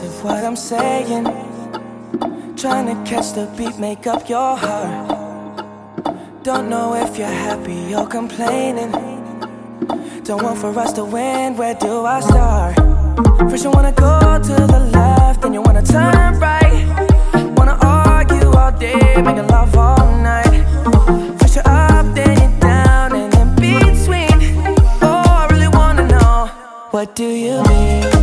aggressive what I'm saying. Trying to catch the beat, make up your heart. Don't know if you're happy or complaining. Don't want for us to win, where do I start? First you wanna go to the left, then you wanna turn right. Wanna argue all day, making love all night. First you're up, then you're down, and in between. Oh, I really wanna know, what do you mean?